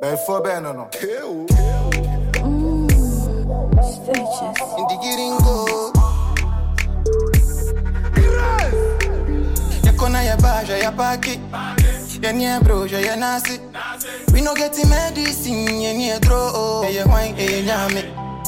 Before no. Stretches. Indigiringo. Ya kona ya baja ya paki. Ya nye broja ya nasi. We no getting medicine ya nye throw. Ya wine ya nyame.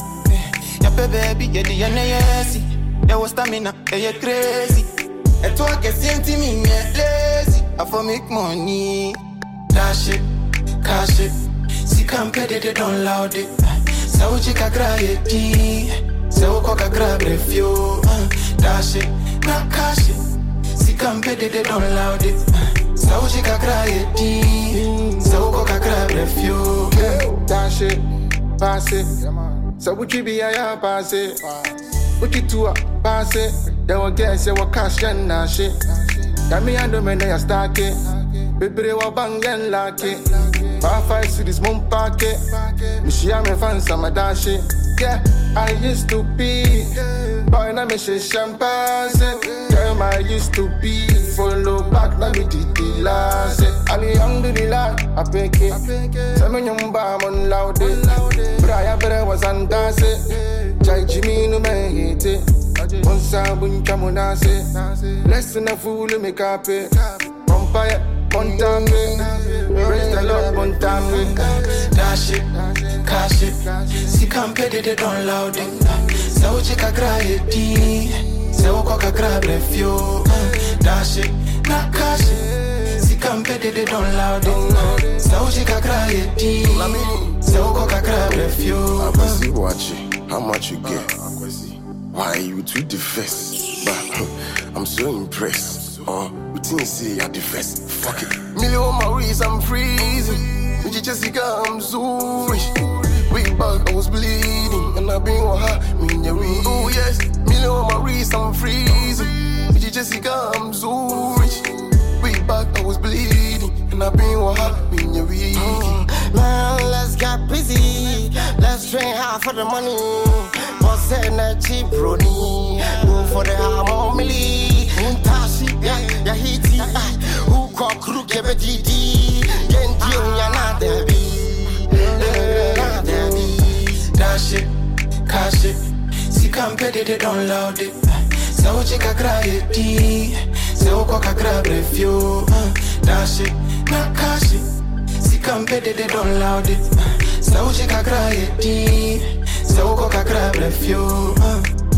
Ya baby ya di ya ne yesi. Ya was stamina ya crazy. Ya talk ya senti me ya lazy. I for make money. Dash it, cash it. Si campede de don loud it. Sao chica graye ti. Sao coca grabe fio. Dash it, na cash it. Si campede de don loud it. Sao chica graye ti. Sao coca grabe fio. Dash it, pass it. So would you be a pass it? Would you to pass it? Then we'll guess you will cash and nash it. Yami and the men they are stuck it. Baby, wa bang and lock it. 5 cities, moon pocket. Mishia me fans, I'm a dash it. Yeah, I used to be. Boy, na me she champagne. Girl, I used to be. Follow back, na me did the last. Alhamdulillah, I pick it. Tell me yung ba mon loud it. Braya bere was on dance it. Jai Jimmy no me hit it. Onsa buncha monase. Lesson a fool make up it. Vampire, one time raise the Lord one time Dash it, cash it. Si campede de don loud it. Sao chica graye ti. Sao coca grabe fio. Dash it, na cash it. Si campede de don loud it. Sao chica graye ti. Sao coca grabe fio. Akwasi watching, how much you get? Why you too the first? But I'm so impressed. You think say you're the first? Fuck it. Million Maurice, I'm freezing. With Jessica, I'm so rich. Way back, I was bleeding. And I've been with her, me and we. Oh yes, Million Maurice, I'm freezing. With Jessica, I'm so rich. Way back, I was bleeding. And I've been with her, me and we. Man, let's get busy. Let's train hard for the money. Boss energy, brony. Go for the harmony. Untashi, ya hiti. Who call crew, give a DD. Genji, ya not there be. Dash it, cash it. Si campede de don loud it. Sao chica graye ti. Sao coca grabe fio. Dash it, na cash it. Si campede de don loud it. Sao chica graye ti. Sao coca grabe fio.